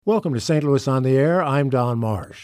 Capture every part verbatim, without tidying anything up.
Welcome to Saint Louis on the Air. I'm Don Marsh.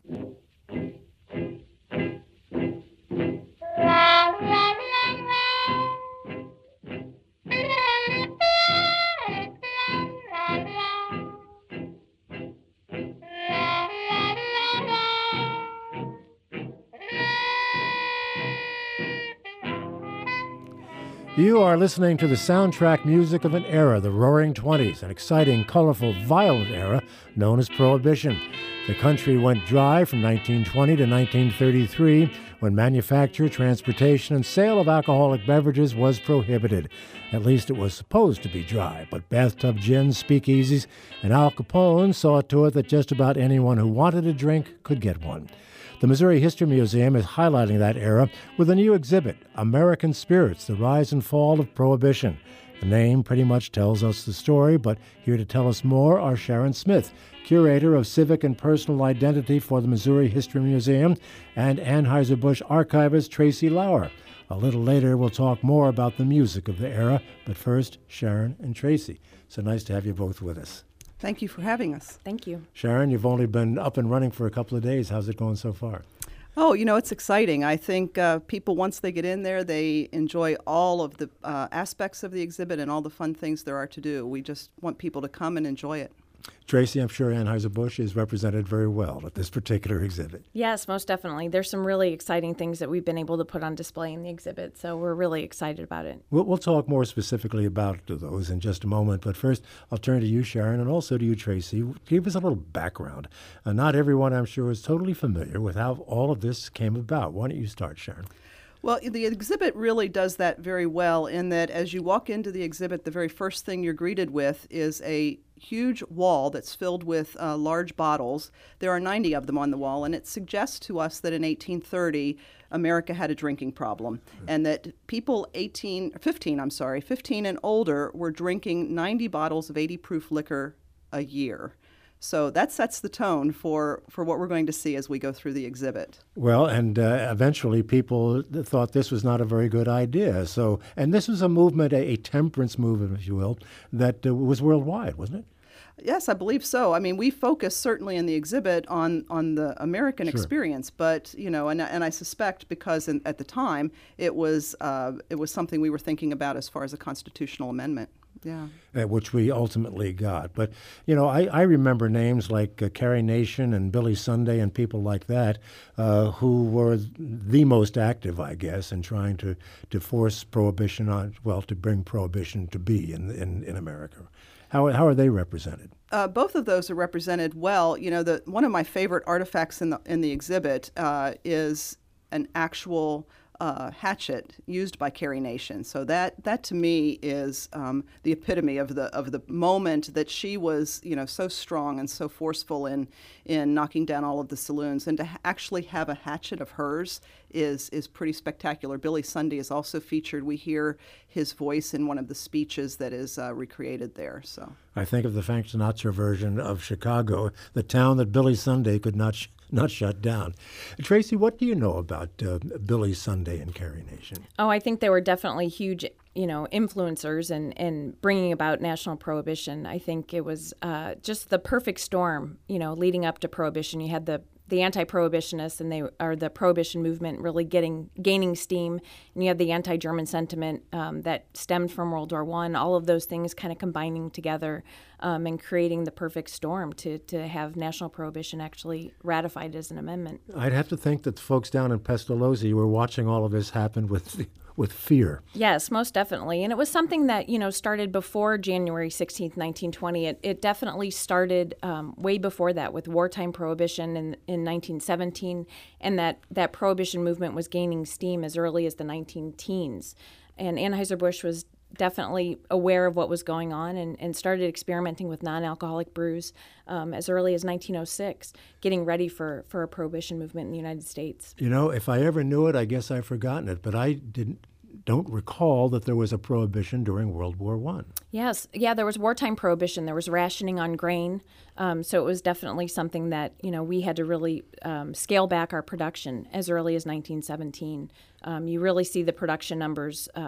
You are listening to the soundtrack music of an era, the Roaring Twenties, an exciting, colorful, violent era known as Prohibition. The country went dry from nineteen twenty to nineteen thirty-three, when manufacture, transportation, and sale of alcoholic beverages was prohibited. At least it was supposed to be dry, but bathtub gins, speakeasies, and Al Capone saw to it that just about anyone who wanted a drink could get one. The Missouri History Museum is highlighting that era with a new exhibit, American Spirits, The Rise and Fall of Prohibition. The name pretty much tells us the story, but here to tell us more are Sharon Smith, Curator of Civic and Personal Identity for the Missouri History Museum, and Anheuser-Busch archivist Tracy Lauer. A little later, we'll talk more about the music of the era, but first, Sharon and Tracy. So nice to have you both with us. Thank you for having us. Thank you. Sharon, you've only been up and running for a couple of days. How's it going so far? Oh, you know, it's exciting. I think uh, people, once they get in there, they enjoy all of the uh, aspects of the exhibit and all the fun things there are to do. We just want people to come and enjoy it. Tracy, I'm sure Anheuser-Busch is represented very well at this particular exhibit. Yes, most definitely. There's some really exciting things that we've been able to put on display in the exhibit, so we're really excited about it. We'll, we'll talk more specifically about those in just a moment, but first I'll turn to you, Sharon, and also to you, Tracy. Give us a little background. Uh, not everyone, I'm sure, is totally familiar with how all of this came about. Why don't you start, Sharon? Well, the exhibit really does that very well in that as you walk into the exhibit, the very first thing you're greeted with is a huge wall that's filled with uh, large bottles. There are ninety of them on the wall, and it suggests to us that in eighteen thirty, America had a drinking problem, mm-hmm. and that people eighteen, fifteen, I'm sorry, fifteen and older were drinking ninety bottles of eighty proof liquor a year. So that sets the tone for, for what we're going to see as we go through the exhibit. Well, and uh, eventually people thought this was not a very good idea. So, and this was a movement, a, a temperance movement, if you will, that uh, was worldwide, wasn't it? Yes, I believe so. I mean, we focus certainly in the exhibit on, on the American sure. experience, but you know, and and I suspect because in, at the time it was uh, it was something we were thinking about as far as a constitutional amendment. Yeah, uh, which we ultimately got. But, you know, I, I remember names like uh, Carrie Nation and Billy Sunday and people like that uh, who were the most active, I guess, in trying to, to force prohibition on, well, to bring prohibition to be in in, in America. How, how are they represented? Uh, both of those are represented well. You know, the one of my favorite artifacts in the in the exhibit uh, is an actual Uh, hatchet used by Carrie Nation. So that that to me is um, the epitome of the of the moment that she was, you know, so strong and so forceful in in knocking down all of the saloons, and to ha- actually have a hatchet of hers is is pretty spectacular. Billy Sunday is also featured. We hear his voice in one of the speeches that is uh, recreated there. So I think of the Frank Sinatra version of Chicago, the town that Billy Sunday could not sh- not shut down. Tracy, what do you know about uh, Billy Sunday and Carrie Nation? Oh, I think they were definitely huge, you know, influencers in, in bringing about national prohibition. I think it was uh, just the perfect storm, you know, leading up to prohibition. You had the the anti-prohibitionists and they are the prohibition movement really getting gaining steam, and you have the anti-German sentiment um, that stemmed from World War One. All of those things kind of combining together um, and creating the perfect storm to to have national prohibition actually ratified as an amendment. I'd have to think that the folks down in Pestalozzi were watching all of this happen with with fear. Yes, most definitely. And it was something that, you know, started before January sixteenth, nineteen twenty. It, it definitely started um, way before that with wartime prohibition in, in nineteen seventeen, and that, that prohibition movement was gaining steam as early as the nineteen teens. And Anheuser-Busch was definitely aware of what was going on and, and started experimenting with non-alcoholic brews um, as early as nineteen oh six, getting ready for, for a prohibition movement in the United States. You know, if I ever knew it, I guess I've forgotten it, but I didn't don't recall that there was a prohibition during World War One. Yes. Yeah, there was wartime prohibition. There was rationing on grain. Um, so it was definitely something that, you know, we had to really um, scale back our production as early as nineteen seventeen. Um, you really see the production numbers um,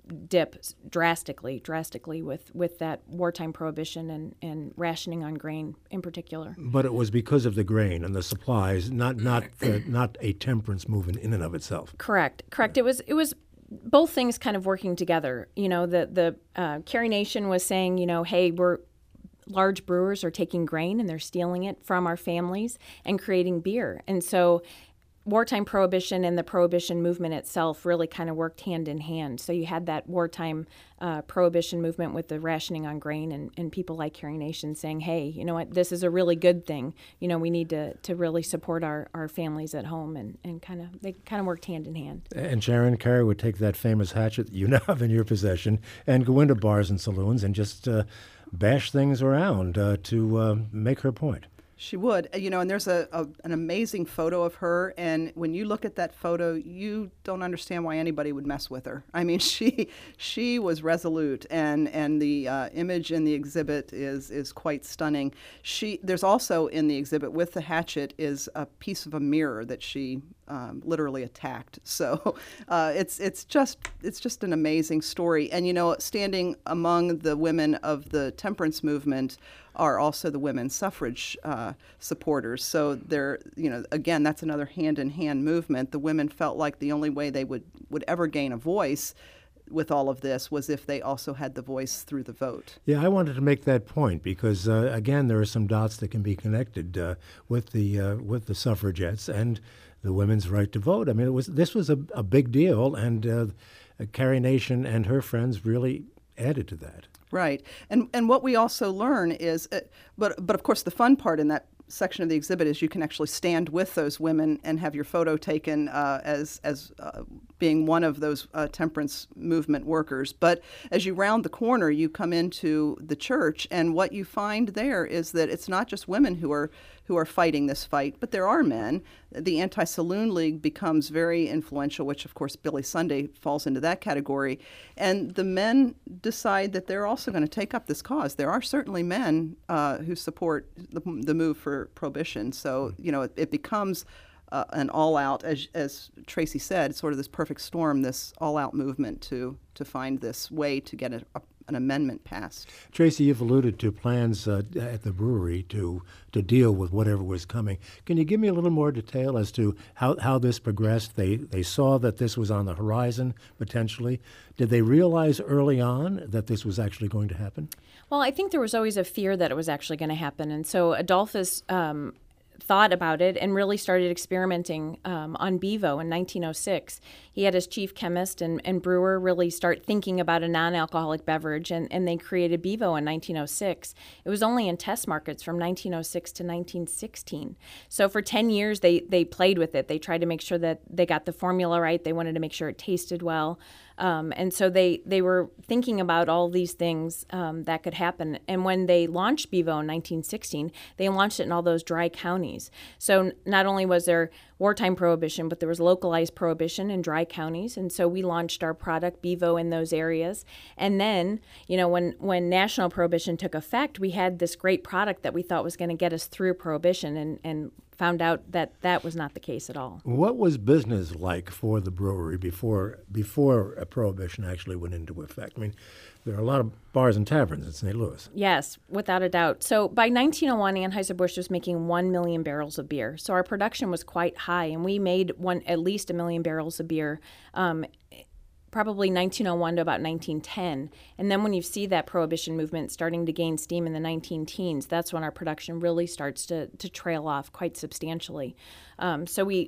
dip drastically, drastically with, with that wartime prohibition and, and rationing on grain in particular. But it was because of the grain and the supplies, not not the, not a temperance movement in and of itself. Correct, correct. It was it was both things kind of working together. You know, the the uh, Carrie Nation was saying, you know, hey, we're large brewers are taking grain and they're stealing it from our families and creating beer, and so wartime prohibition and the prohibition movement itself really kind of worked hand in hand. So you had that wartime uh, prohibition movement with the rationing on grain and, and people like Carrie Nation saying, hey, you know what, this is a really good thing. You know, we need to, to really support our, our families at home, and, and kind of they kind of worked hand in hand. And Sharon Carey would take that famous hatchet that you now have in your possession and go into bars and saloons and just uh, bash things around uh, to uh, make her point. She would, you know, and there's a, a an amazing photo of her, and when you look at that photo, you don't understand why anybody would mess with her. I mean, she she was resolute, and and the uh, image in the exhibit is is quite stunning. She there's also in the exhibit with the hatchet is a piece of a mirror that she um, literally attacked. So uh, it's it's just it's just an amazing story, and you know, standing among the women of the temperance movement are also the women's suffrage uh, supporters. So they're, you know, again, that's another hand-in-hand movement. The women felt like the only way they would, would ever gain a voice with all of this was if they also had the voice through the vote. Yeah, I wanted to make that point because, uh, again, there are some dots that can be connected uh, with the uh, with the suffragettes and the women's right to vote. I mean, it was this was a, a big deal, and uh, Carrie Nation and her friends really added to that. Right, and and what we also learn is, uh, but but of course the fun part in that section of the exhibit is you can actually stand with those women and have your photo taken uh, as as uh, being one of those uh, temperance movement workers. But as you round the corner, you come into the church, and what you find there is that it's not just women who are who are fighting this fight, but there are men. The Anti-Saloon League becomes very influential, which of course Billy Sunday falls into that category. And the men decide that they're also going to take up this cause. There are certainly men uh, who support the, the move for prohibition. So, you know, it, it becomes uh, an all-out, as, as Tracy said, sort of this perfect storm, this all-out movement to, to find this way to get a, a an amendment passed. Tracy, you've alluded to plans uh, at the brewery to to deal with whatever was coming. Can you give me a little more detail as to how, how this progressed? They they saw that this was on the horizon, potentially. Did they realize early on that this was actually going to happen? Well, I think there was always a fear that it was actually going to happen. And so Adolphus um, thought about it and really started experimenting um, on Bevo in nineteen oh six. He had his chief chemist and, and brewer really start thinking about a non-alcoholic beverage, and, and they created Bevo in nineteen oh six. It was only in test markets from nineteen oh six to nineteen sixteen. So for ten years, they, they played with it. They tried to make sure that they got the formula right. They wanted to make sure it tasted well. Um, and so they, they were thinking about all these things um, that could happen. And when they launched Bevo in nineteen sixteen, they launched it in all those dry counties. So not only was there wartime prohibition, but there was localized prohibition in dry counties. And so we launched our product, Bevo, in those areas. And then, you know, when, when national prohibition took effect, we had this great product that we thought was going to get us through prohibition, and, and found out that that was not the case at all. What was business like for the brewery before before a prohibition actually went into effect? I mean, there are a lot of bars and taverns in Saint Louis. Yes, without a doubt. So by nineteen oh one, Anheuser-Busch was making one million barrels of beer. So our production was quite high, and we made one at least a million barrels of beer um, probably nineteen oh one to about nineteen ten. And then when you see that prohibition movement starting to gain steam in the nineteen teens, that's when our production really starts to, to trail off quite substantially. Um, so we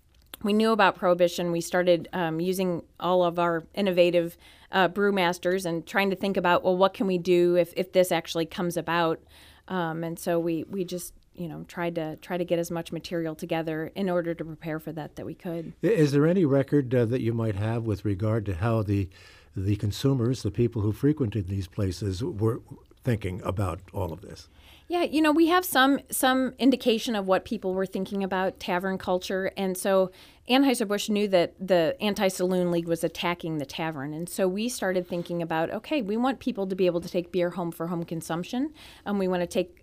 we knew about prohibition. We started um, using all of our innovative uh, brewmasters and trying to think about, well, what can we do if, if this actually comes about? Um, and so we, we just you know, tried to try to get as much material together in order to prepare for that that we could. Is there any record uh, that you might have with regard to how the the consumers, the people who frequented these places, were thinking about all of this? Yeah, you know, we have some some indication of what people were thinking about tavern culture, and so Anheuser-Busch knew that the Anti-Saloon League was attacking the tavern, and so we started thinking about, okay, we want people to be able to take beer home for home consumption, and we want to take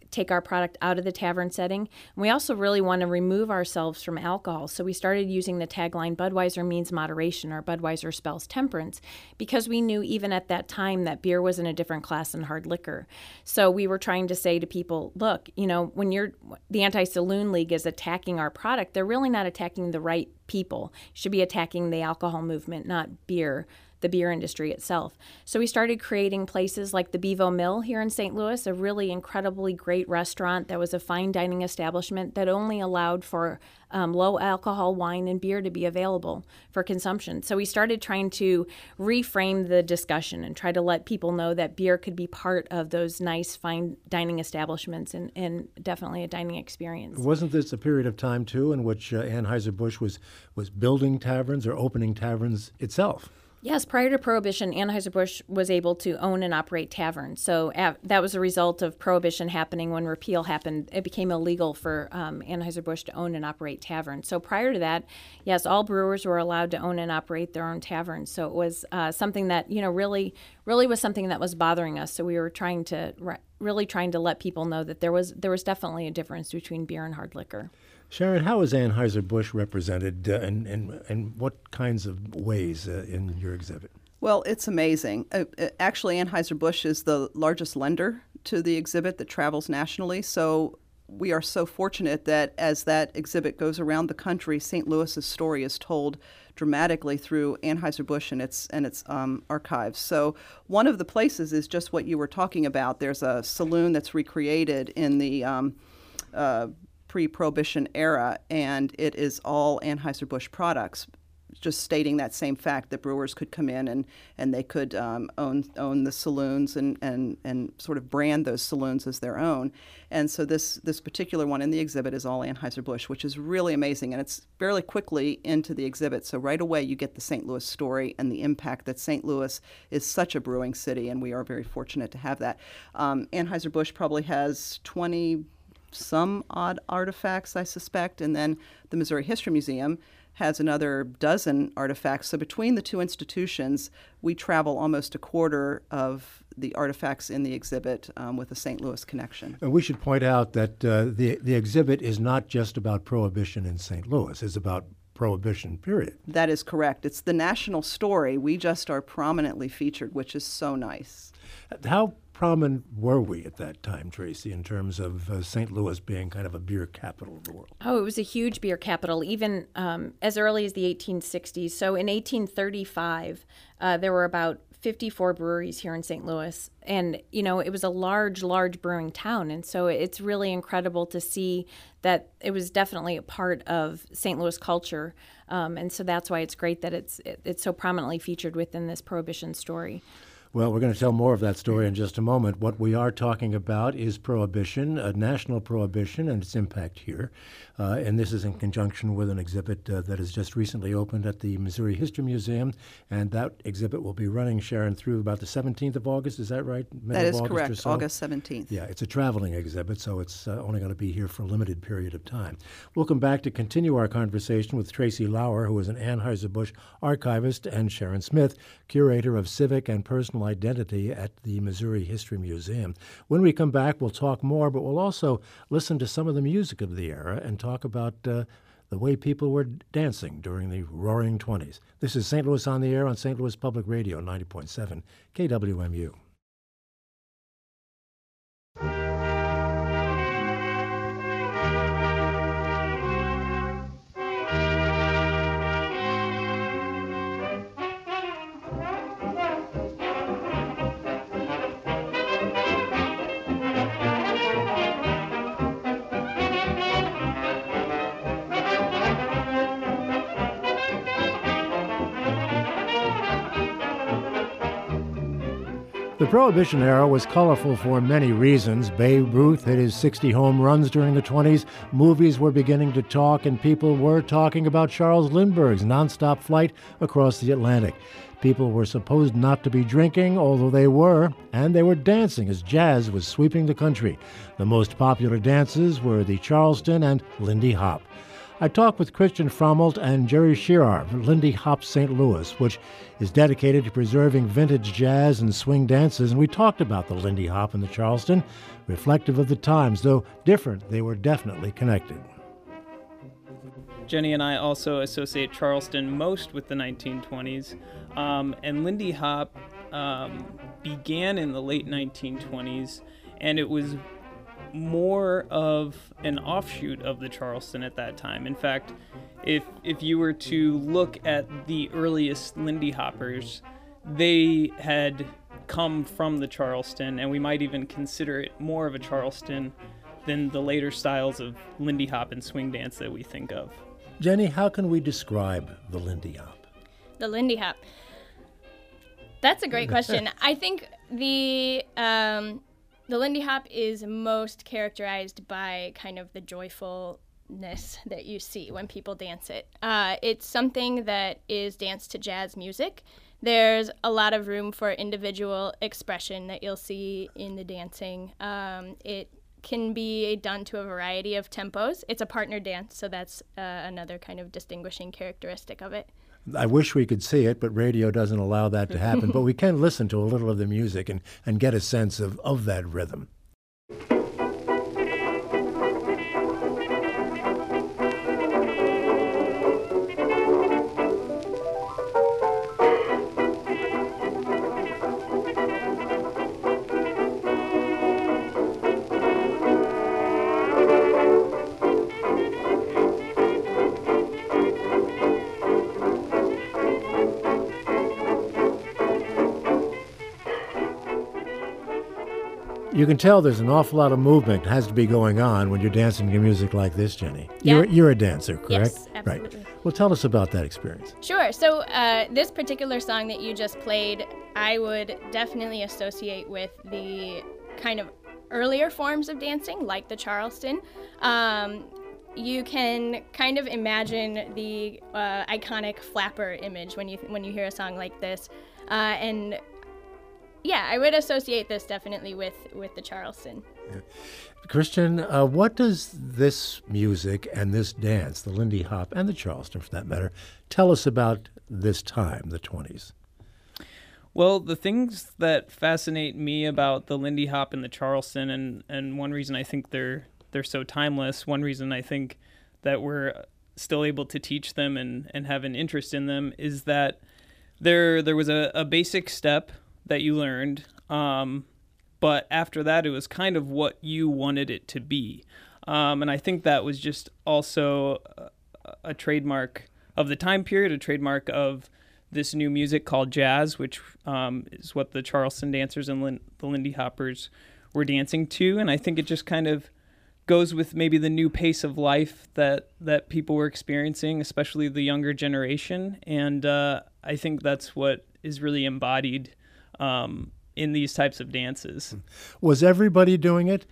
take our product out of the tavern setting. And we also really want to remove ourselves from alcohol. So we started using the tagline, Budweiser means moderation, or Budweiser spells temperance, because we knew even at that time that beer was in a different class than hard liquor. So we were trying to say to people, look, you know, when you're the Anti-Saloon League is attacking our product, they're really not attacking the right people. Should be attacking the alcohol movement, not beer, the beer industry itself. So we started creating places like the Bevo Mill here in Saint Louis, a really incredibly great restaurant that was a fine dining establishment that only allowed for um, low alcohol wine and beer to be available for consumption. So we started trying to reframe the discussion and try to let people know that beer could be part of those nice fine dining establishments and, and definitely a dining experience. Wasn't this a period of time, too, in which uh, Anheuser-Busch was, was building taverns or opening taverns itself? Yes, prior to Prohibition, Anheuser-Busch was able to own and operate taverns. So uh, that was a result of Prohibition happening. When repeal happened, it became illegal for um, Anheuser-Busch to own and operate taverns. So prior to that, yes, all brewers were allowed to own and operate their own taverns. So it was uh, something that, you know, really, really was something that was bothering us. So we were trying to, re- really trying to let people know that there was, there was definitely a difference between beer and hard liquor. Sharon, how is Anheuser-Busch represented uh, and, and, and what kinds of ways uh, in your exhibit? Well, it's amazing. Uh, actually, Anheuser-Busch is the largest lender to the exhibit that travels nationally. So we are so fortunate that as that exhibit goes around the country, Saint Louis's story is told dramatically through Anheuser-Busch and its and its um, archives. So one of the places is just what you were talking about. There's a saloon that's recreated in the um, uh, pre-Prohibition era, and it is all Anheuser-Busch products, just stating that same fact that brewers could come in and, and they could um, own own the saloons and, and, and sort of brand those saloons as their own. And so this this particular one in the exhibit is all Anheuser-Busch, which is really amazing, and it's fairly quickly into the exhibit. So right away you get the Saint Louis story and the impact that Saint Louis is such a brewing city, and we are very fortunate to have that. Um, Anheuser-Busch probably has twenty some odd artifacts, I suspect, and then the Missouri History Museum has another dozen artifacts. So between the two institutions, we travel almost a quarter of the artifacts in the exhibit um, with a Saint Louis connection. And we should point out that uh, the, the exhibit is not just about Prohibition in Saint Louis. It's about Prohibition, period. That is correct. It's the national story. We just are prominently featured, which is so nice. How prominent were we at that time, Tracy, in terms of uh, Saint Louis being kind of a beer capital of the world? Oh, it was a huge beer capital, even um, as early as the eighteen sixties. So in eighteen thirty-five, uh, there were about fifty-four breweries here in Saint Louis. And, you know, it was a large, large brewing town. And so it's really incredible to see that it was definitely a part of Saint Louis culture. Um, and so that's why it's great that it's it, it's so prominently featured within this Prohibition story. Well, we're going to tell more of that story in just a moment. What we are talking about is Prohibition, a national prohibition, and its impact here. Uh, and this is in conjunction with an exhibit uh, that has just recently opened at the Missouri History Museum. And that exhibit will be running, Sharon, through about the seventeenth of August. Is that right? Middle that is of August correct, or so? August seventeenth. Yeah, it's a traveling exhibit, so it's uh, only going to be here for a limited period of time. We'll come back to continue our conversation with Tracy Lauer, who is an Anheuser-Busch archivist, and Sharon Smith, curator of civic and personal identity at the Missouri History Museum. When we come back, we'll talk more, but we'll also listen to some of the music of the era and talk about uh, the way people were dancing during the Roaring Twenties. This is Saint Louis on the Air on Saint Louis Public Radio, ninety point seven K W M U. The Prohibition era was colorful for many reasons. Babe Ruth hit his sixty home runs during the twenties. Movies were beginning to talk, and people were talking about Charles Lindbergh's nonstop flight across the Atlantic. People were supposed not to be drinking, although they were, and they were dancing as jazz was sweeping the country. The most popular dances were the Charleston and Lindy Hop. I talked with Christian Frommelt and Jerry Shearer of Lindy Hop Saint Louis, which is dedicated to preserving vintage jazz and swing dances, and we talked about the Lindy Hop and the Charleston, reflective of the times. Though different, they were definitely connected. Jenny and I also associate Charleston most with the nineteen twenties, um, and Lindy Hop um, began in the late nineteen twenties, and it was more of an offshoot of the Charleston at that time. In fact, if if you were to look at the earliest Lindy Hoppers, they had come from the Charleston, and we might even consider it more of a Charleston than the later styles of Lindy Hop and swing dance that we think of. Jenny, how can we describe the Lindy Hop? The Lindy Hop. That's a great question. I think the um, the Lindy Hop is most characterized by kind of the joyfulness that you see when people dance it. Uh, it's something that is danced to jazz music. There's a lot of room for individual expression that you'll see in the dancing. Um, it can be done to a variety of tempos. It's a partner dance, so that's uh, another kind of distinguishing characteristic of it. I wish we could see it, but radio doesn't allow that to happen. But we can listen to a little of the music and, and get a sense of, of that rhythm. You can tell there's an awful lot of movement has to be going on when you're dancing to music like this, Jenny. Yeah. You're, you're a dancer, correct? Yes, absolutely. Right. Well, tell us about that experience. Sure. So uh, this particular song that you just played, I would definitely associate with the kind of earlier forms of dancing, like the Charleston. Um, you can kind of imagine the uh, iconic flapper image when you when you hear a song like this, uh, and yeah, I would associate this definitely with, with the Charleston. Yeah. Christian, uh, what does this music and this dance, the Lindy Hop and the Charleston for that matter, tell us about this time, the twenties? Well, the things that fascinate me about the Lindy Hop and the Charleston, and, and one reason I think they're they're so timeless, one reason I think that we're still able to teach them and, and have an interest in them, is that there there was a, a basic step that you learned, um, but after that it was kind of what you wanted it to be. Um, and I think that was just also a, a trademark of the time period, a trademark of this new music called jazz, which um, is what the Charleston dancers and Lin- the Lindy Hoppers were dancing to. And I think it just kind of goes with maybe the new pace of life that, that people were experiencing, especially the younger generation. And uh, I think that's what is really embodied Um, in these types of dances. Was everybody doing it?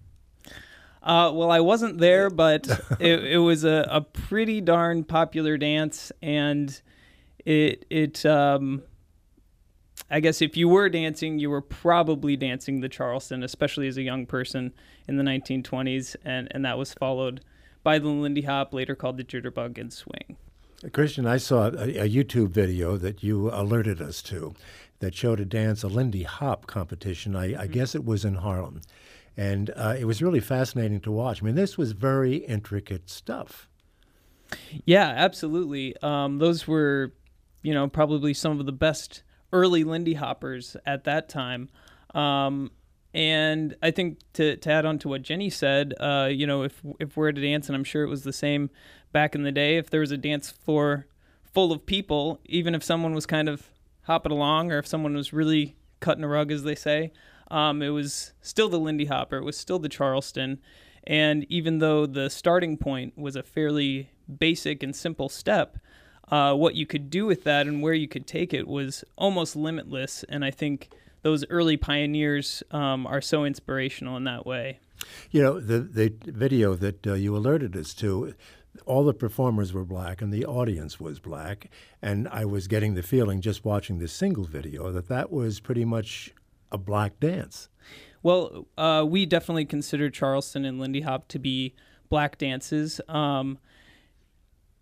Uh, well, I wasn't there, but it, it was a, a pretty darn popular dance, and it it um, I guess if you were dancing, you were probably dancing the Charleston, especially as a young person in the nineteen twenties, and, and that was followed by the Lindy Hop, later called the Jitterbug and Swing. Christian, I saw a, a YouTube video that you alerted us to that showed a dance, a Lindy Hop competition. I, I mm-hmm. guess it was in Harlem. And uh, it was really fascinating to watch. I mean, this was very intricate stuff. Yeah, absolutely. Um, those were, you know, probably some of the best early Lindy Hoppers at that time. Um, and I think to, to add on to what Jenny said, uh, you know, if if we're at a dance, and I'm sure it was the same back in the day, if there was a dance floor full of people, even if someone was kind of hopping along, or if someone was really cutting a rug, as they say, um, it was still the Lindy Hopper, it was still the Charleston. And even though the starting point was a fairly basic and simple step, uh, what you could do with that and where you could take it was almost limitless. And I think those early pioneers um, are so inspirational in that way. You know, the, the video that uh, you alerted us to, all the performers were black and the audience was black. And I was getting the feeling just watching this single video that that was pretty much a black dance. Well, uh, we definitely consider Charleston and Lindy Hop to be black dances. Um,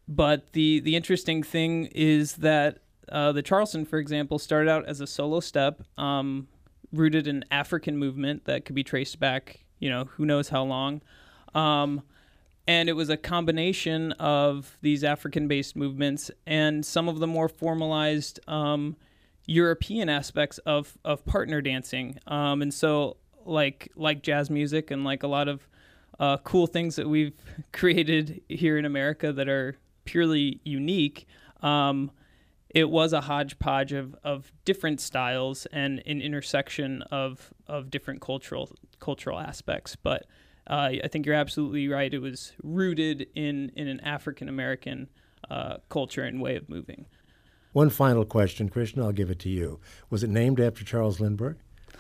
but the the interesting thing is that uh, the Charleston, for example, started out as a solo step, um, rooted in African movement that could be traced back, you know, who knows how long. Um, and it was a combination of these African-based movements and some of the more formalized um, European aspects of, of partner dancing. Um, and so like like jazz music and like a lot of uh, cool things that we've created here in America that are purely unique, um, it was a hodgepodge of, of different styles and an intersection of, of different cultural cultural aspects. But uh, I think you're absolutely right. It was rooted in, in an African-American uh, culture and way of moving. One final question, Christian, I'll give it to you. Was it named after Charles Lindbergh?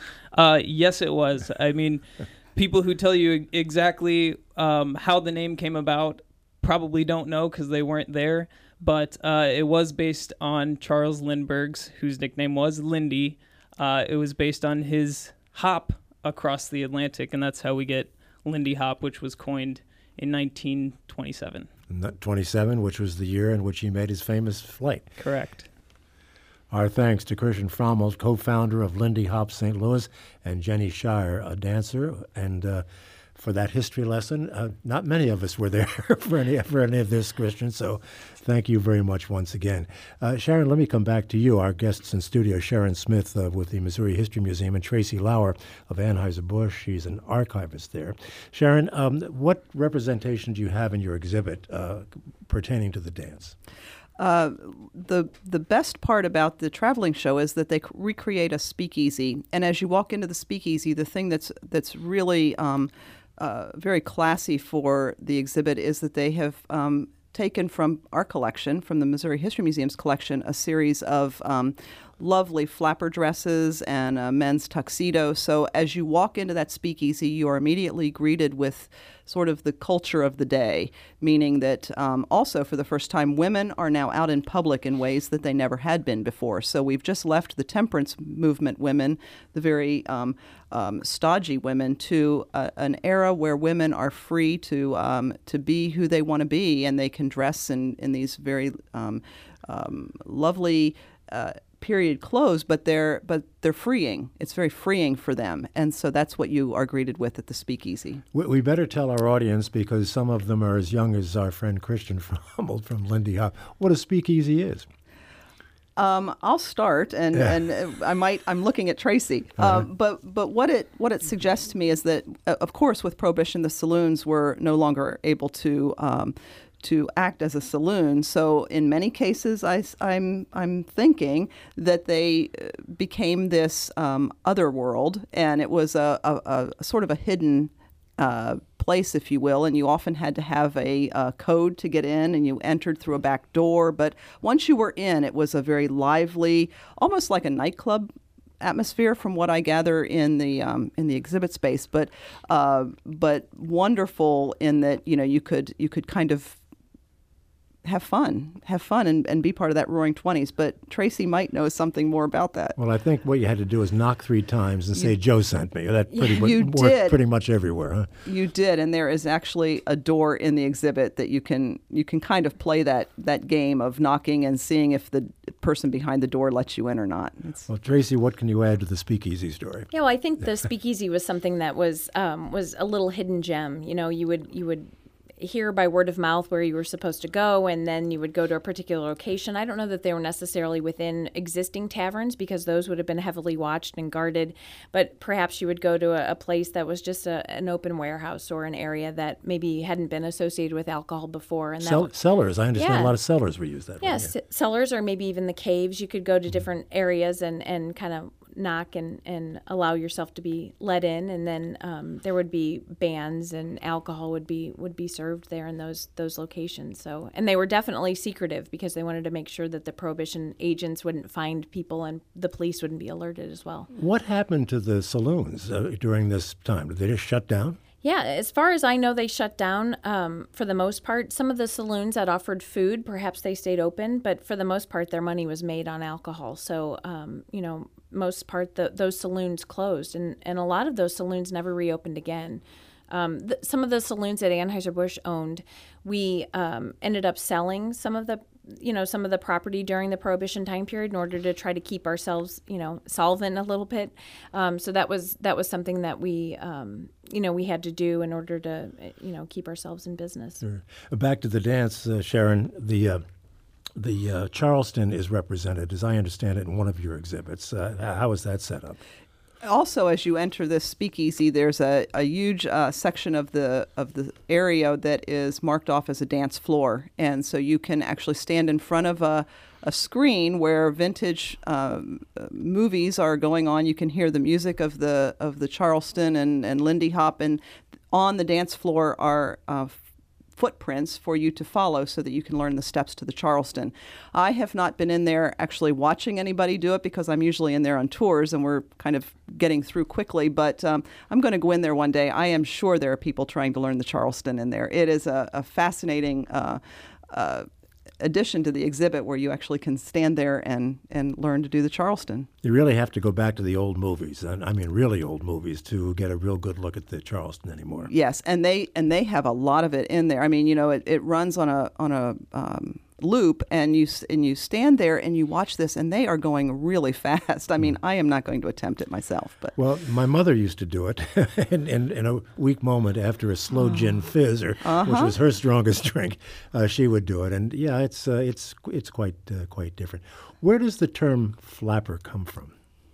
Uh, yes, it was. I mean, people who tell you exactly um, how the name came about probably don't know because they weren't there. But uh, it was based on Charles Lindbergh's, whose nickname was Lindy. Uh, it was based on his hop across the Atlantic, and that's how we get Lindy Hop, which was coined in nineteen twenty-seven. twenty-seven, which was the year in which he made his famous flight. Correct. Our thanks to Christian Frommel, co-founder of Lindy Hop Saint Louis, and Jenny Shire, a dancer, and uh, for that history lesson. Uh, not many of us were there for any for any of this, Christian, so thank you very much once again. Uh, Sharon, let me come back to you. Our guests in studio, Sharon Smith uh, with the Missouri History Museum and Tracy Lauer of Anheuser-Busch. She's an archivist there. Sharon, um, what representation do you have in your exhibit uh, pertaining to the dance? Uh, the the best part about the traveling show is that they c- recreate a speakeasy, and as you walk into the speakeasy, the thing that's that's really um, uh, very classy for the exhibit is that they have um, taken from our collection, from the Missouri History Museum's collection, a series of um, lovely flapper dresses and a men's tuxedo. So as you walk into that speakeasy, you are immediately greeted with sort of the culture of the day, meaning that um, also for the first time, women are now out in public in ways that they never had been before. So we've just left the temperance movement women, the very um, um, stodgy women, to uh, an era where women are free to um, to be who they want to be, and they can dress in, in these very um, um, lovely uh, period clothes, but they're but they're freeing. It's very freeing for them, and so that's what you are greeted with at the speakeasy. We, we better tell our audience, because some of them are as young as our friend Christian Frommel from Lindy Hop, what a speakeasy is. Um, I'll start, and, Yeah. and I might. I'm looking at Tracy, Uh-huh. um, but but what it what it suggests to me is that, uh, of course, with Prohibition, the saloons were no longer able to um, to act as a saloon. So in many cases, I, I'm I'm thinking that they uh, became this um, other world, and it was a, a, a sort of a hidden Uh, place, if you will, and you often had to have a, a code to get in, and you entered through a back door. But once you were in, it was a very lively, almost like a nightclub atmosphere, from what I gather in the um, in the exhibit space. But uh, but wonderful in that you know you could you could kind of have fun, have fun, and, and be part of that Roaring Twenties. But Tracy might know something more about that. Well, I think what you had to do is knock three times and say, Joe sent me. That pretty Yeah, much you worked did. pretty much everywhere, huh? You did, and there is actually a door in the exhibit that you can you can kind of play that that game of knocking and seeing if the person behind the door lets you in or not. It's, Well, Tracy, what can you add to the speakeasy story? Yeah, well, I think the speakeasy was something that was um, was a little hidden gem. You know, you would you would hear by word of mouth where you were supposed to go, and then you would go to a particular location. I don't know that they were necessarily within existing taverns, because those would have been heavily watched and guarded, but perhaps you would go to a, a place that was just a, an open warehouse or an area that maybe hadn't been associated with alcohol before. And that Cell- would- cellars. I understand Yeah. a lot of cellars were used that way. Yes, cellars, or maybe even the caves. You could go to different areas and, and kind of knock and, and allow yourself to be let in, and then um, there would be bands and alcohol would be would be served there in those those locations. So, and they were definitely secretive because they wanted to make sure that the Prohibition agents wouldn't find people and the police wouldn't be alerted as well. What happened to the saloons uh, during this time? Did they just shut down? Yeah, as far as I know, they shut down um, for the most part. Some of the saloons that offered food, perhaps they stayed open, but for the most part, their money was made on alcohol. So, um, you know, most part, the, those saloons closed, and, and a lot of those saloons never reopened again. um, th- some of the saloons that Anheuser-Busch owned, we um, ended up selling some of the you know, some of the property during the Prohibition time period in order to try to keep ourselves, you know, solvent a little bit. Um, so that was that was something that we, um, you know, we had to do in order to, you know, keep ourselves in business. Sure. Back to the dance, uh, Sharon. The uh, the uh, Charleston is represented, as I understand it, in one of your exhibits. Uh, how is that set up? Also, as you enter this speakeasy, there's a, a huge uh, section of the of the area that is marked off as a dance floor, and so you can actually stand in front of a, a screen where vintage um, movies are going on. You can hear the music of the of the Charleston and, and Lindy Hop, and on the dance floor are uh, footprints for you to follow so that you can learn the steps to the Charleston. I have not been in there actually watching anybody do it because I'm usually in there on tours and we're kind of getting through quickly, but um, I'm going to go in there one day. I am sure there are people trying to learn the Charleston in there. It is a, a fascinating uh, uh, addition to the exhibit where you actually can stand there and, and learn to do the Charleston. You really have to go back to the old movies, and I mean really old movies, to get a real good look at the Charleston anymore. Yes, and they and they have a lot of it in there. I mean, you know, it, it runs on a on a um, loop, and you and you stand there and you watch this, and they are going really fast. I mean, I am not going to attempt it myself, but well, my mother used to do it in, in, in a weak moment after a slow gin fizz, or, Uh-huh. which was her strongest drink. Uh, she would do it, and yeah, it's uh, it's it's quite uh, quite different. Where does the term flapper come from?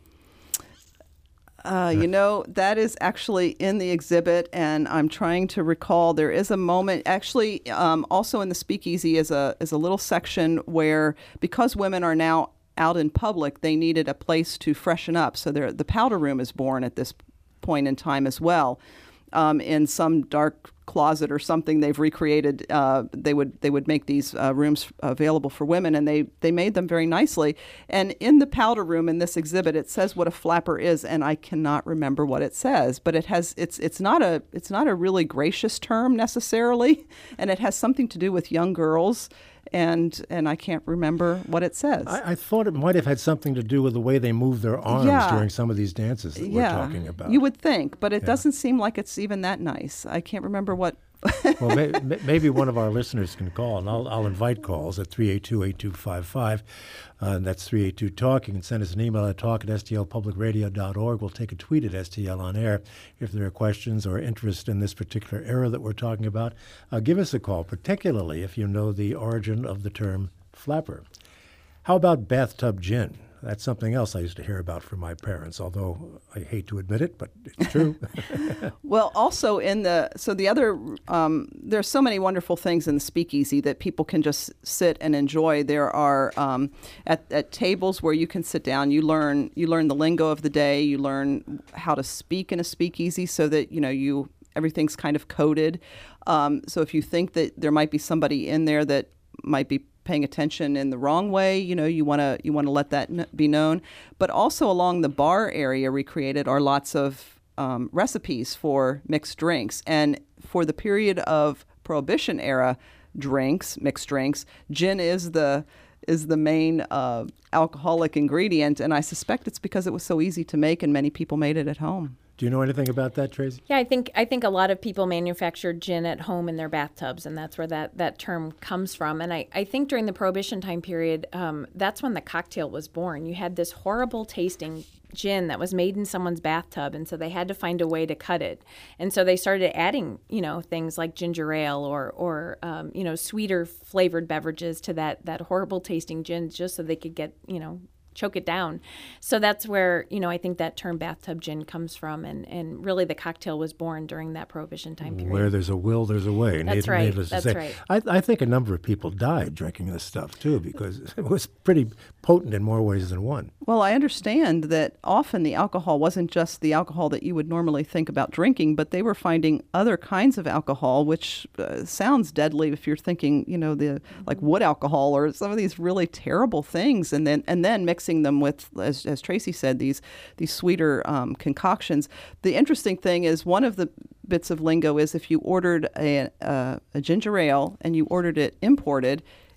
Uh, you know, that is actually in the exhibit, and I'm trying to recall. There is a moment, actually, um, also in the speakeasy is a is a little section where, because women are now out in public, they needed a place to freshen up. So there, the powder room is born at this point in time as well. Um, in some dark closet or something, they've recreated. Uh, they would they would make these uh, rooms available for women, and they they made them very nicely. And in the powder room in this exhibit, it says what a flapper is, and I cannot remember what it says. But it has it's it's not a it's not a really gracious term necessarily, and it has something to do with young girls. And and I can't remember what it says. I, I thought it might have had something to do with the way they move their arms Yeah. during some of these dances that yeah, we're talking about. you would think, but it Yeah. doesn't seem like it's even that nice. I can't remember what. Well, may, may- maybe one of our listeners can call, and I'll, I'll invite calls at three eight two, eight two five five. Uh, and that's three eight two talk. You can send us an email at talk at s t l public radio dot org. We'll take a tweet at S T L on air if there are questions or interest in this particular era that we're talking about. Uh, give us a call, particularly if you know the origin of the term flapper. How about bathtub gin? That's something else I used to hear about from my parents, although I hate to admit it, but it's true. Well, also in the, so the other, um, there's so many wonderful things in the speakeasy that people can just sit and enjoy. There are, um, at, at tables where you can sit down, you learn, you learn the lingo of the day, you learn how to speak in a speakeasy so that, you know, you, everything's kind of coded. Um, so if you think that there might be somebody in there that might be paying attention in the wrong way, you know, you want to you want to let that n- be known. But also along the bar area recreated are lots of um, recipes for mixed drinks. And for the period of Prohibition era drinks, mixed drinks, gin is the is the main uh, alcoholic ingredient. And I suspect it's because it was so easy to make and many people made it at home. Do you know anything about that, Tracy? Yeah, I think I think a lot of people manufactured gin at home in their bathtubs, and that's where that, that term comes from. And I, I think during the Prohibition time period, um, that's when the cocktail was born. You had this horrible tasting gin that was made in someone's bathtub, and so they had to find a way to cut it. And so they started adding, you know, things like ginger ale or or um, you know, sweeter flavored beverages to that that horrible tasting gin, just so they could get, you know, choke it down. So that's where, you know, I think that term bathtub gin comes from, and, and really the cocktail was born during that Prohibition time period. Where there's a will, there's a way. That's Need- right. needless to That's say. right. I, I think a number of people died drinking this stuff, too, because it was pretty potent in more ways than one. Well, I understand that often the alcohol wasn't just the alcohol that you would normally think about drinking, but they were finding other kinds of alcohol, which uh, sounds deadly if you're thinking, you know, the like wood alcohol or some of these really terrible things, and then and then mixing them with, as, as Tracy said, these these sweeter um, concoctions. The interesting thing is, one of the bits of lingo is if you ordered a, a, a ginger ale and you ordered it imported,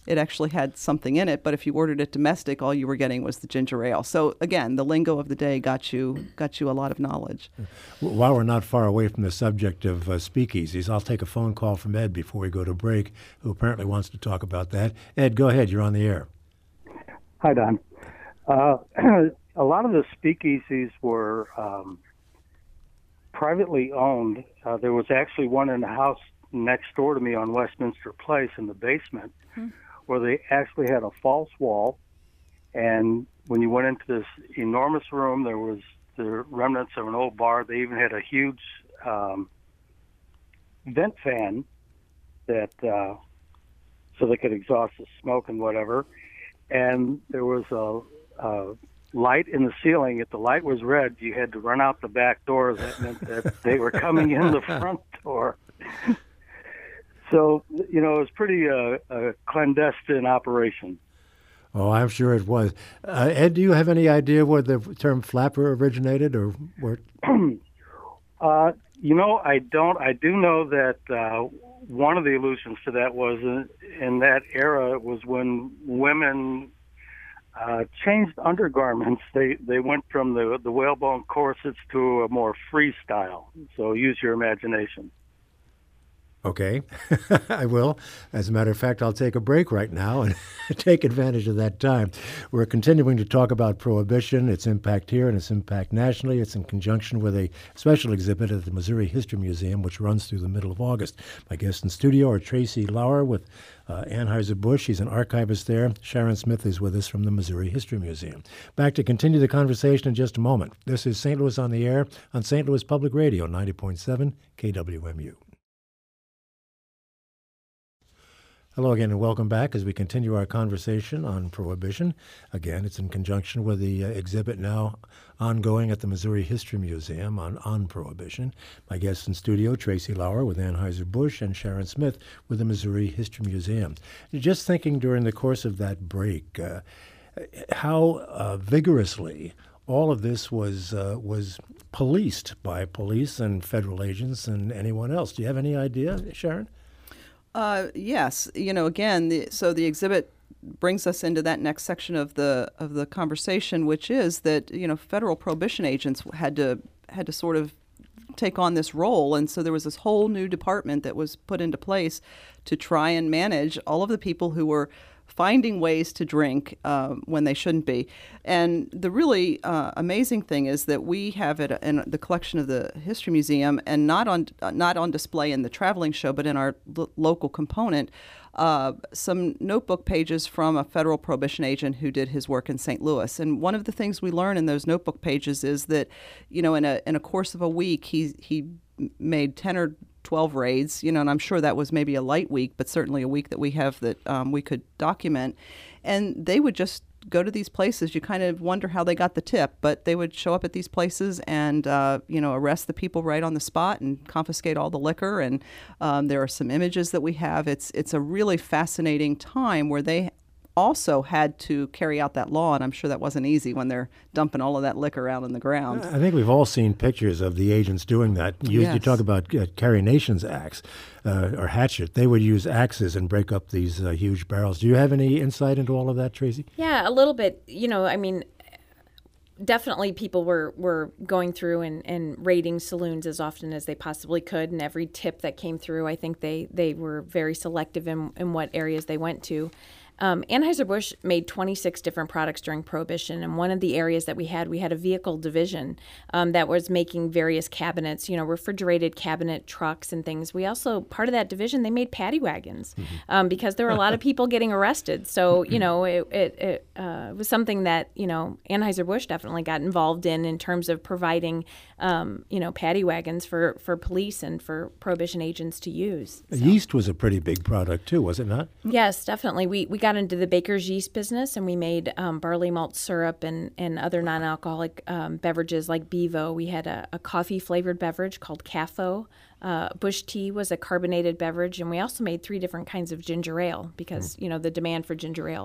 it actually had something in it. But if you ordered it domestic, all you were getting was the ginger ale. So again, the lingo of the day got you got you a lot of knowledge. While we're not far away from the subject of uh, speakeasies, I'll take a phone call from Ed before we go to break, who apparently wants to talk about that. Ed, go ahead. You're on the air. Hi, Don. Uh, a lot of the speakeasies were um, privately owned. Uh, there was actually one in the house next door to me on Westminster Place in the basement, hmm. where they actually had a false wall. And when you went into this enormous room, there was the remnants of an old bar. They even had a huge um, vent fan that uh, so they could exhaust the smoke and whatever. And there was a, a light in the ceiling. If the light was red, you had to run out the back door. That meant that they were coming in the front door. So, you know, it was pretty uh, a clandestine operation. Oh, I'm sure it was. Uh, Ed, do you have any idea where the term flapper originated, or where? uh, you know, I don't. I do know that uh, one of the allusions to that was in, in that era was when women uh, changed undergarments. They they went from the the whalebone corsets to a more free style. So use your imagination. Okay, I will. As a matter of fact, I'll take a break right now and take advantage of that time. We're continuing to talk about Prohibition, its impact here and its impact nationally. It's in conjunction with a special exhibit at the Missouri History Museum, which runs through the middle of August. My guests in studio are Tracy Lauer with uh, Anheuser-Busch. She's an archivist there. Sharon Smith is with us from the Missouri History Museum. Back to continue the conversation in just a moment. This is Saint Louis on the Air on Saint Louis Public Radio, ninety point seven K W M U. Hello again and welcome back as we continue our conversation on Prohibition. Again, it's in conjunction with the uh, exhibit now ongoing at the Missouri History Museum on, on Prohibition. My guests in studio, Tracy Lauer with Anheuser-Busch and Sharon Smith with the Missouri History Museum. Just thinking during the course of that break, uh, how uh, vigorously all of this was uh, was policed by police and federal agents and anyone else. Do you have any idea, Sharon? Uh, yes, you know, again, the, so the exhibit brings us into that next section of the of the conversation, which is that, you know, federal prohibition agents had to had to sort of take on this role, and so there was this whole new department that was put into place to try and manage all of the people who were finding ways to drink uh, when they shouldn't be. And the really uh, amazing thing is that we have it in the collection of the History Museum, and not on uh, not on display in the traveling show, but in our lo- local component, uh, some notebook pages from a federal prohibition agent who did his work in Saint Louis. And one of the things we learn in those notebook pages is that, you know, in a in a course of a week, he he made ten or twelve raids, you know, and I'm sure that was maybe a light week, but certainly a week that we have that um, we could document. And they would just go to these places. You kind of wonder how they got the tip, but they would show up at these places and, uh, you know, arrest the people right on the spot and confiscate all the liquor. And um, there are some images that we have. It's it's a really fascinating time where they also had to carry out that law, and I'm sure that wasn't easy when they're dumping all of that liquor out on the ground. I think we've all seen pictures of the agents doing that. You, yes. you talk about uh, Carrie Nation's axe uh, or hatchet. They would use axes and break up these uh, huge barrels. Do you have any insight into all of that, Tracy? Yeah, a little bit. You know, I mean, definitely people were, were going through and, and raiding saloons as often as they possibly could, and every tip that came through, I think they, they were very selective in, in what areas they went to. Um, Anheuser-Busch made twenty-six different products during Prohibition, and one of the areas that we had, we had a vehicle division um, that was making various cabinets, you know, refrigerated cabinet trucks and things. We also, part of that division, they made paddy wagons mm-hmm. um, because there were a lot of people getting arrested. So, you know, it, it, it uh, was something that, you know, Anheuser-Busch definitely got involved in in terms of providing, um, you know, paddy wagons for, for police and for Prohibition agents to use. So. Yeast was a pretty big product, too, was it not? Yes, definitely. We, we got got into the baker's yeast business, and we made um, barley malt syrup and, and other non-alcoholic um, beverages like Bevo. We had a, a coffee-flavored beverage called Cafo. Uh, Bush tea was a carbonated beverage, and we also made three different kinds of ginger ale because, mm. you know, the demand for ginger ale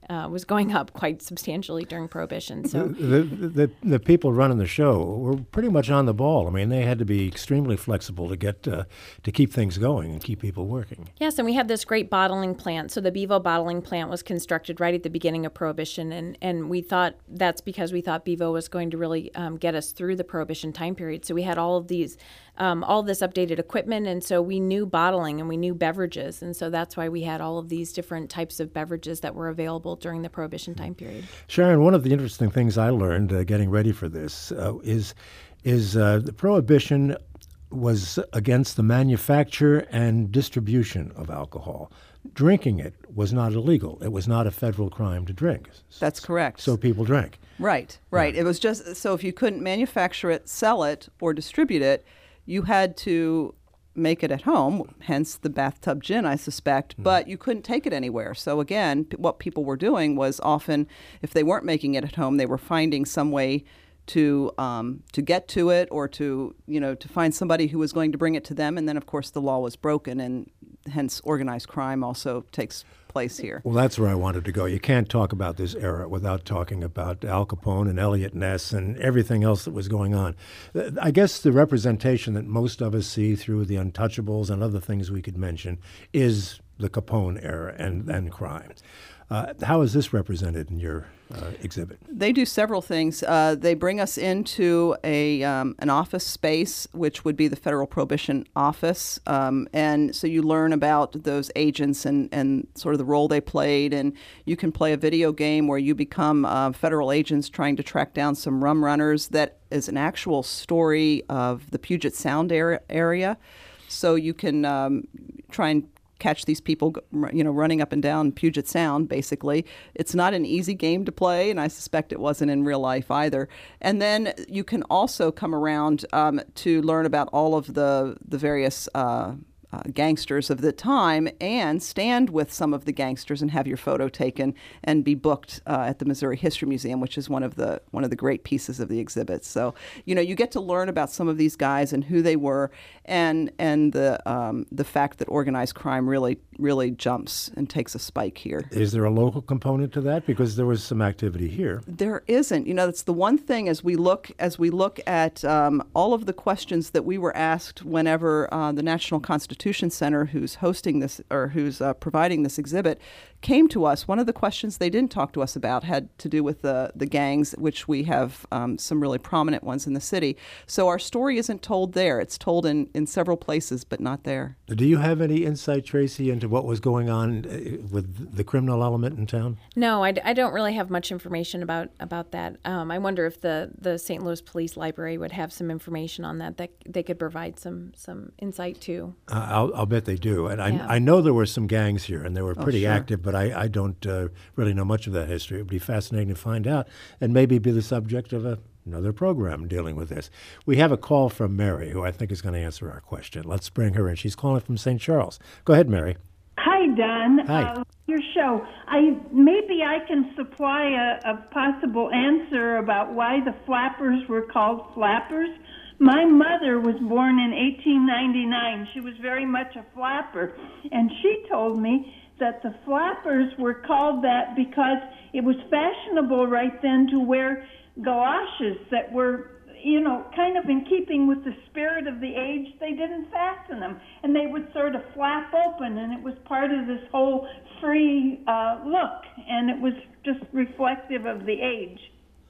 uh, was going up quite substantially during Prohibition. So the, the the people running the show were pretty much on the ball. I mean, they had to be extremely flexible to get uh, to keep things going and keep people working. Yes, and we had this great bottling plant. So the Bevo bottling plant was constructed right at the beginning of Prohibition, and, and we thought that's because we thought Bevo was going to really um, get us through the Prohibition time period. So we had all of these, um, all of this updated equipment, and so we knew bottling and we knew beverages, and so that's why we had all of these different types of beverages that were available during the Prohibition time period. Sharon, one of the interesting things I learned uh, getting ready for this uh, is is uh, the Prohibition was against the manufacture and distribution of alcohol. Drinking it was not illegal. It was not a federal crime to drink. That's correct. So people drank. Right, right. It was just, so if you couldn't manufacture it, sell it, or distribute it, you had to make it at home, hence the bathtub gin, I suspect, mm. but you couldn't take it anywhere. So again, p- what people were doing was often, if they weren't making it at home, they were finding some way to um, to get to it, or to, you know, to find somebody who was going to bring it to them. And then, of course, the law was broken, and hence organized crime also takes place here. Well, that's where I wanted to go. You can't talk about this era without talking about Al Capone and Elliot Ness and everything else that was going on. I guess the representation that most of us see through the Untouchables and other things we could mention is the Capone era and, and crime. Uh, how is this represented in your uh, exhibit? They do several things. Uh, they bring us into a um, an office space, which would be the Federal Prohibition Office. Um, and so you learn about those agents and, and sort of the role they played. And you can play a video game where you become uh, federal agents trying to track down some rum runners. That is an actual story of the Puget Sound area. area. So you can um, try and catch these people, you know, running up and down Puget Sound, basically. It's not an easy game to play, and I suspect it wasn't in real life either. And then you can also come around um, to learn about all of the, the various uh, uh, gangsters of the time, and stand with some of the gangsters and have your photo taken and be booked uh, at the Missouri History Museum, which is one of the one of the great pieces of the exhibit. So, you know, you get to learn about some of these guys and who they were, and and the um, the fact that organized crime really really jumps and takes a spike here. Is there a local component to that? Because there was some activity here. There isn't. You know, that's the one thing as we look as we look at um, all of the questions that we were asked whenever uh, the National Constitution Center, who's hosting this or who's uh, providing this exhibit, came to us. One of the questions they didn't talk to us about had to do with the the gangs, which we have um, some really prominent ones in the city. So our story isn't told there. It's told in, in several places, but not there. Do you have any insight, Tracy, into what was going on with the criminal element in town? No, I, I don't really have much information about about that. Um, I wonder if the, the Saint Louis Police Library would have some information on that that they could provide some some insight to. Uh, I'll, I'll bet they do. And I, Yeah. I know there were some gangs here, and they were Oh, pretty sure. active, but I, I don't uh, really know much of that history. It would be fascinating to find out, and maybe be the subject of a, another program dealing with this. We have a call from Mary, who I think is going to answer our question. Let's bring her in. She's calling from Saint Charles. Go ahead, Mary. Hi, Don. Hi. Uh, your show. I maybe I can supply a, a possible answer about why the flappers were called flappers. My mother was born in eighteen ninety-nine. She was very much a flapper, and she told me that the flappers were called that because it was fashionable right then to wear galoshes that were, you know, kind of in keeping with the spirit of the age. They didn't fasten them, and they would sort of flap open, and it was part of this whole free uh, look, and it was just reflective of the age.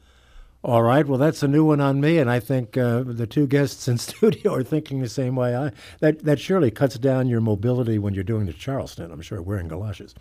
All right. Well, that's a new one on me, and I think uh, the two guests in studio are thinking the same way. I that that surely cuts down your mobility when you're doing the Charleston. I'm sure wearing galoshes.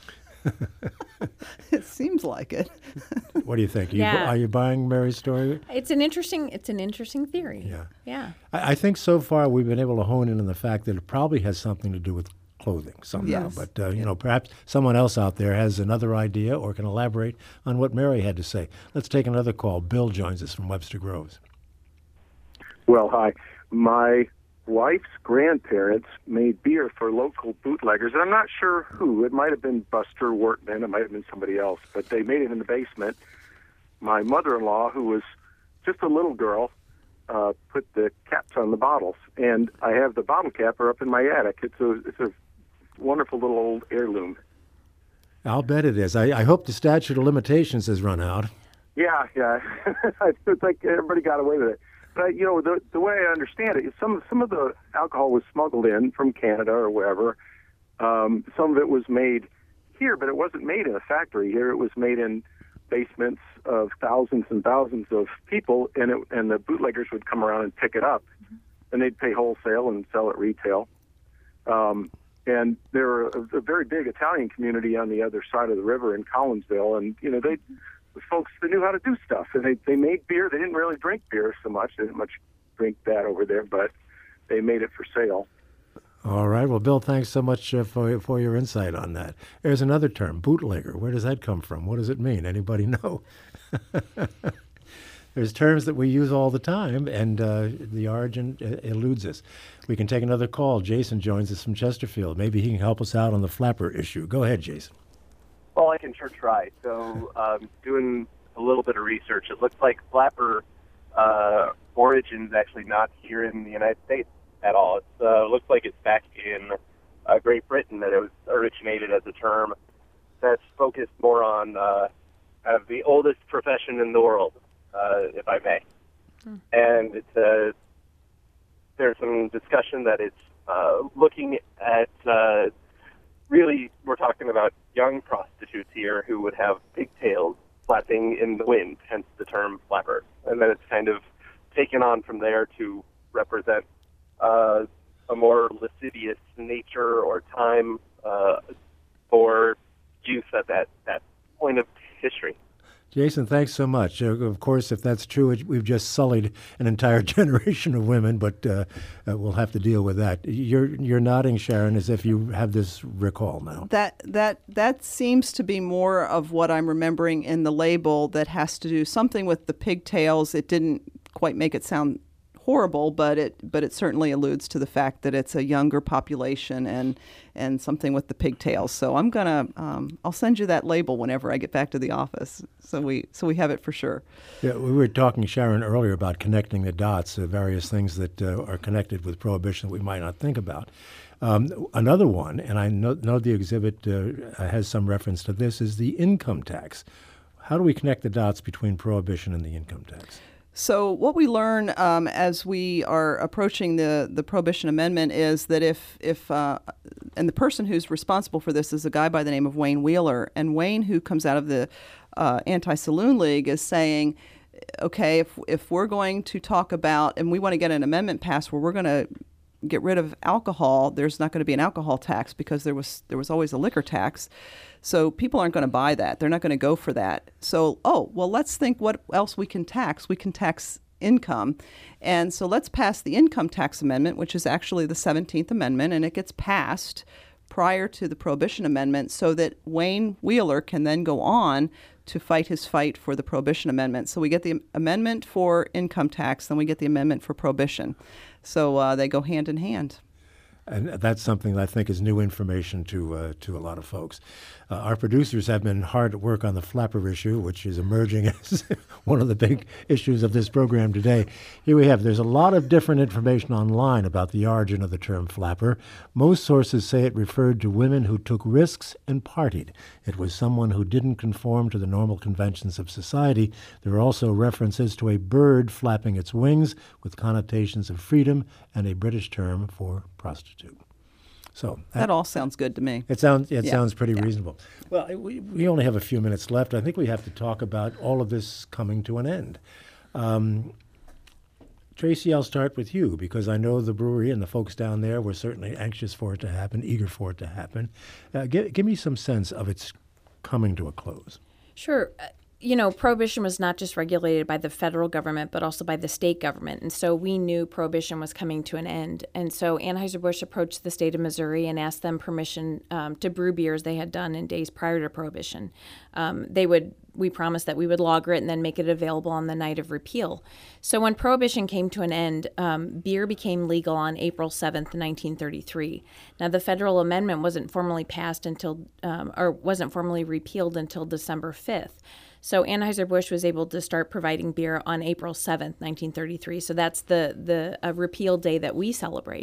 It seems like it. What do you think? Are you, Yeah. are you buying Mary's story? It's an interesting it's an interesting theory. Yeah. Yeah. I, I think so far we've been able to hone in on the fact that it probably has something to do with clothing somehow. Yes. But, uh, you know, perhaps someone else out there has another idea or can elaborate on what Mary had to say. Let's take another call. Bill joins us from Webster Groves. Well, hi. My wife's grandparents made beer for local bootleggers, and I'm not sure who. It might have been Buster Wortman. It might have been somebody else, but they made it in the basement. My mother-in-law, who was just a little girl, uh, put the caps on the bottles, and I have the bottle capper up in my attic. It's a it's a wonderful little old heirloom. I'll bet it is. I, I hope the statute of limitations has run out. Yeah, yeah. It's like everybody got away with it. But, you know, the the way I understand it is some, some of the alcohol was smuggled in from Canada or wherever. Um, some of it was made here, but it wasn't made in a factory here. It was made in basements of thousands and thousands of people, and it, and the bootleggers would come around and pick it up, and they'd pay wholesale and sell it retail. Um, and there were a, a very big Italian community on the other side of the river in Collinsville, and you know they, the folks that knew how to do stuff, and they they made beer. They didn't really drink beer so much. They didn't much drink that over there, but they made it for sale. All right. Well, Bill, thanks so much uh, for for your insight on that. There's another term, bootlegger. Where does that come from? What does it mean? Anybody know? There's terms that we use all the time, and uh, the origin uh, eludes us. We can take another call. Jason joins us from Chesterfield. Maybe he can help us out on the flapper issue. Go ahead, Jason. Well, I can sure try. So, um, doing a little bit of research, it looks like flapper uh, origin's actually not here in the United States at all. It uh, looks like it's back in uh, Great Britain that it was originated as a term that's focused more on uh, kind of the oldest profession in the world, uh, if I may. Hmm. And it's uh, there's some discussion that it's uh, looking at, uh, really, we're talking about young prostitutes here who would have pigtails flapping in the wind, hence the term flapper. And then it's kind of taken on from there to represent uh, a more lascivious nature or time uh, for use at that, that point of history. Jason, thanks so much. Uh, of course, if that's true, it, we've just sullied an entire generation of women, but uh, uh, we'll have to deal with that. You're you're nodding, Sharon, as if you have this recall now. That that that seems to be more of what I'm remembering in the label that has to do something with the pigtails. It didn't quite make it sound horrible, but it but it certainly alludes to the fact that it's a younger population and and something with the pigtails. So I'm gonna um, I'll send you that label whenever I get back to the office, so we so we have it for sure. Yeah, we were talking, Sharon, earlier about connecting the dots, uh, various things that uh, are connected with Prohibition that we might not think about. Um, another one, and I know, know the exhibit uh, has some reference to this, is the income tax. How do we connect the dots between Prohibition and the income tax? So what we learn um, as we are approaching the, the Prohibition Amendment is that if, if uh, and the person who's responsible for this is a guy by the name of Wayne Wheeler, and Wayne, who comes out of the uh, Anti-Saloon League, is saying, okay, if, if we're going to talk about, and we want to get an amendment passed where we're going to get rid of alcohol, there's not going to be an alcohol tax because there was there was always a liquor tax. So people aren't going to buy that. They're not going to go for that. So, oh, well, let's think what else we can tax. We can tax income. And so let's pass the income tax amendment, which is actually the seventeenth Amendment, and it gets passed prior to the Prohibition Amendment so that Wayne Wheeler can then go on to fight his fight for the Prohibition Amendment. So we get the amendment for income tax, then we get the amendment for Prohibition. So uh, they go hand in hand. And that's something that I think is new information to uh, to a lot of folks. Uh, our producers have been hard at work on the flapper issue, which is emerging as one of the big issues of this program today. Here we have, there's a lot of different information online about the origin of the term flapper. Most sources say it referred to women who took risks and partied. It was someone who didn't conform to the normal conventions of society. There are also references to a bird flapping its wings with connotations of freedom and a British term for prostitute. So that, that all sounds good to me. It sounds it yeah. sounds pretty yeah. reasonable. Well, we, we only have a few minutes left. I think we have to talk about all of this coming to an end. Um, Tracy, I'll start with you because I know the brewery and the folks down there were certainly anxious for it to happen, eager for it to happen. Uh, give, give me some sense of its coming to a close. Sure. Uh, you know, Prohibition was not just regulated by the federal government, but also by the state government. And so we knew Prohibition was coming to an end. And so Anheuser-Busch approached the state of Missouri and asked them permission um, to brew beers they had done in days prior to Prohibition. Um, they would, we promised that we would lager it and then make it available on the night of repeal. So when Prohibition came to an end, um, beer became legal on April seventh, nineteen thirty-three. Now, the federal amendment wasn't formally passed until, um, or wasn't formally repealed until December fifth. So Anheuser-Busch was able to start providing beer on April seventh, nineteen thirty-three. So that's the the uh, repeal day that we celebrate.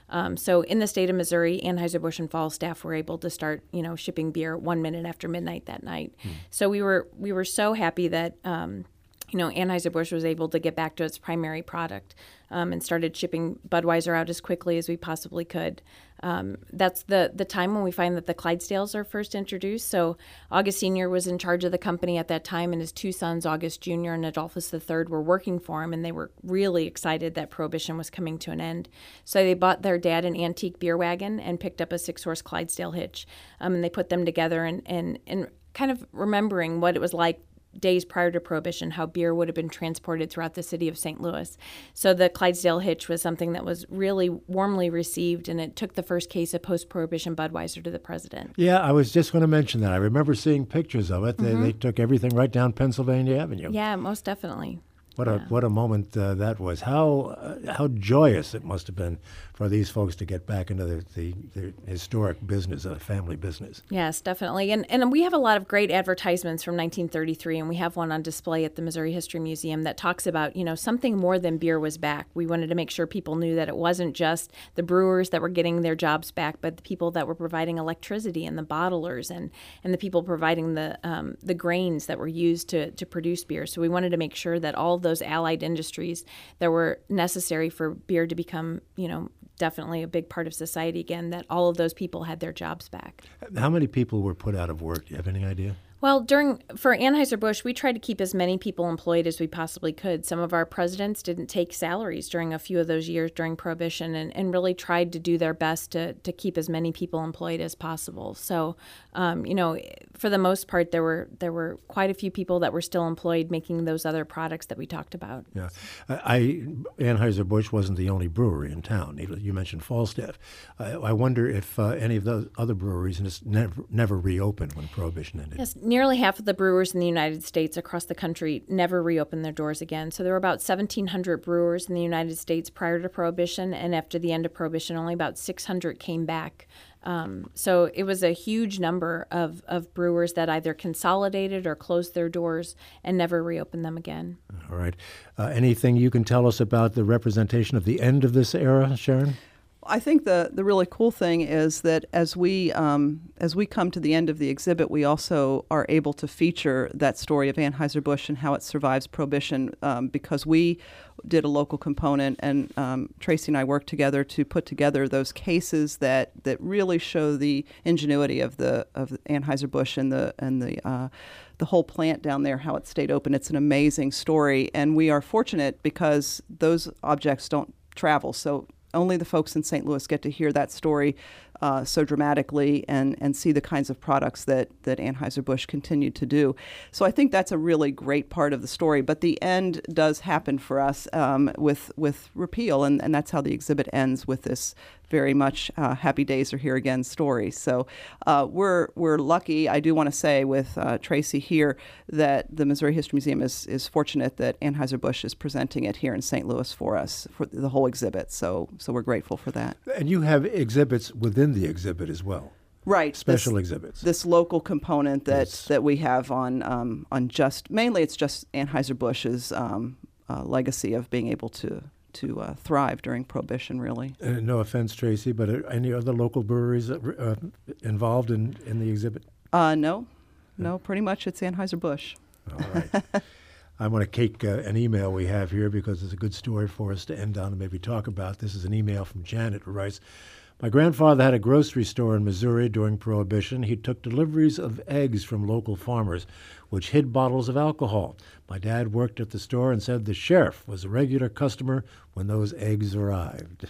Um, so in the state of Missouri, Anheuser-Busch and Falstaff were able to start, you know, shipping beer one minute after midnight that night. Mm. So we were we were so happy that um, you know, Anheuser-Busch was able to get back to its primary product um, and started shipping Budweiser out as quickly as we possibly could. Um, that's the, the time when we find that the Clydesdales are first introduced. So August Senior was in charge of the company at that time, and his two sons, August Junior and Adolphus the third, were working for him, and they were really excited that Prohibition was coming to an end. So they bought their dad an antique beer wagon and picked up a six-horse Clydesdale hitch, um, and they put them together and, and, and kind of remembering what it was like days prior to Prohibition, how beer would have been transported throughout the city of Saint Louis. So the Clydesdale hitch was something that was really warmly received, and it took the first case of post-Prohibition Budweiser to the president. Yeah, I was just going to mention that. I remember seeing pictures of it. They, Mm-hmm. they took everything right down Pennsylvania Avenue. Yeah, most definitely. What a Yeah. what a moment uh, that was. How uh, how joyous it must have been for these folks to get back into the, the, the historic business, a family business. Yes, definitely. And and we have a lot of great advertisements from nineteen thirty-three, and we have one on display at the Missouri History Museum that talks about, you know, something more than beer was back. We wanted to make sure people knew that it wasn't just the brewers that were getting their jobs back, but the people that were providing electricity and the bottlers and, and the people providing the um, the grains that were used to, to produce beer. So we wanted to make sure that all of those allied industries that were necessary for beer to become, you know, definitely a big part of society again, that all of those people had their jobs back. How many people were put out of work? Do you have any idea? Well, during for Anheuser-Busch, we tried to keep as many people employed as we possibly could. Some of our presidents didn't take salaries during a few of those years during Prohibition, and, and really tried to do their best to, to keep as many people employed as possible. So, um, you know, for the most part, there were there were quite a few people that were still employed making those other products that we talked about. Yeah, I, I Anheuser-Busch wasn't the only brewery in town. You mentioned Falstaff. I, I wonder if uh, any of those other breweries just never never reopened when Prohibition ended. Yes, nearly half of the brewers in the United States across the country never reopened their doors again. So there were about seventeen hundred brewers in the United States prior to Prohibition, and after the end of Prohibition, only about six hundred came back. Um, so it was a huge number of, of brewers that either consolidated or closed their doors and never reopened them again. All right. Uh, anything you can tell us about the representation of the end of this era, Sharon? I think the, the really cool thing is that as we um, as we come to the end of the exhibit, we also are able to feature that story of Anheuser-Busch and how it survives Prohibition, um, because we did a local component, and um, Tracy and I worked together to put together those cases that, that really show the ingenuity of the of Anheuser-Busch and the and the uh, the whole plant down there, how it stayed open. It's an amazing story, and we are fortunate because those objects don't travel. So only the folks in Saint Louis get to hear that story uh, so dramatically and, and see the kinds of products that, that Anheuser-Busch continued to do. So I think that's a really great part of the story. But the end does happen for us um, with with repeal, and, and that's how the exhibit ends, with this very much uh, happy days are here again story. So uh, we're we're lucky, I do want to say, with uh, Tracy here, that the Missouri History Museum is, is fortunate that Anheuser-Busch is presenting it here in Saint Louis for us, for the whole exhibit. So so we're grateful for that. And you have exhibits within the exhibit as well. Right. Special this, exhibits. This local component that, Yes. that we have on um, on just, mainly it's just Anheuser-Busch's um, uh, legacy of being able to to uh, thrive during Prohibition, really. Uh, no offense, Tracy, but are any other local breweries uh, involved in, in the exhibit? Uh, no, no, pretty much it's Anheuser-Busch. All right. I want to take uh, an email we have here because it's a good story for us to end on and maybe talk about. This is an email from Janet who writes, my grandfather had a grocery store in Missouri during Prohibition. He took deliveries of eggs from local farmers, which hid bottles of alcohol. My dad worked at the store and said the sheriff was a regular customer when those eggs arrived.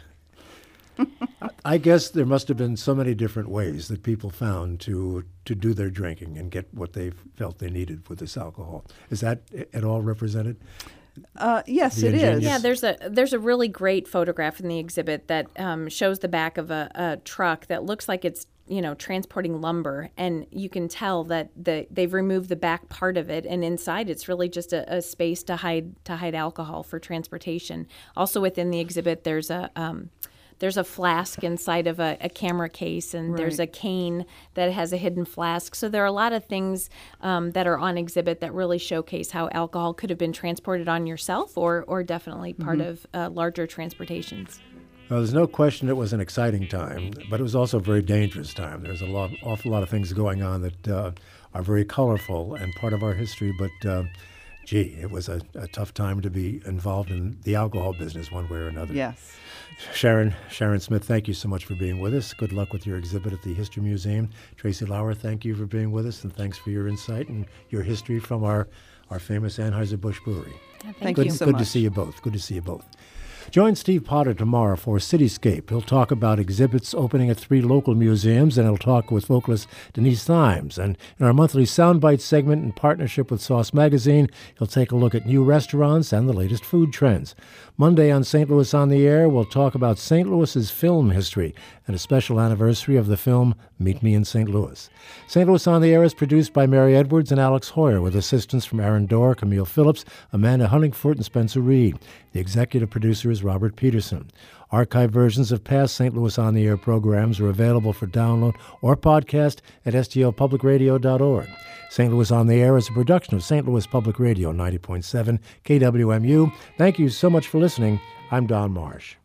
I guess there must have been so many different ways that people found to to do their drinking and get what they felt they needed with this alcohol. Is that at all represented? Uh, yes, The it ingenious- is. Yeah, there's a there's a really great photograph in the exhibit that um, shows the back of a, a truck that looks like it's, you know, transporting lumber, and you can tell that the they've removed the back part of it, and inside it's really just a, a space to hide to hide alcohol for transportation. Also within the exhibit, there's a um, there's a flask inside of a, a camera case, and there's a Right. cane that has a hidden flask. So there are a lot of things um, that are on exhibit that really showcase how alcohol could have been transported on yourself, or or definitely part Mhm. of uh, larger transportations. Well, there's no question it was an exciting time, but it was also a very dangerous time. There's a lot, awful lot of things going on that uh, are very colorful and part of our history, but uh, gee, it was a, a tough time to be involved in the alcohol business one way or another. Yes. Sharon, Sharon Smith, thank you so much for being with us. Good luck with your exhibit at the History Museum. Tracy Lauer, thank you for being with us, and thanks for your insight and your history from our, our famous Anheuser-Busch Brewery. Yeah, thank Thank Good, you so good much. to see you both. Good to see you both. Join Steve Potter tomorrow for Cityscape. He'll talk about exhibits opening at three local museums, and he'll talk with vocalist Denise Thimes. And in our monthly Soundbite segment in partnership with Sauce Magazine, he'll take a look at new restaurants and the latest food trends. Monday on Saint Louis on the Air, we'll talk about Saint Louis's film history and a special anniversary of the film Meet Me in Saint Louis. Saint Louis on the Air is produced by Mary Edwards and Alex Hoyer, with assistance from Aaron Dorr, Camille Phillips, Amanda Huntingford, and Spencer Reed. The executive producer is Robert Peterson. Archive versions of past Saint Louis on the Air programs are available for download or podcast at S T L public radio dot org. Saint Louis on the Air is a production of Saint Louis Public Radio ninety point seven K W M U. Thank you so much for listening. I'm Don Marsh.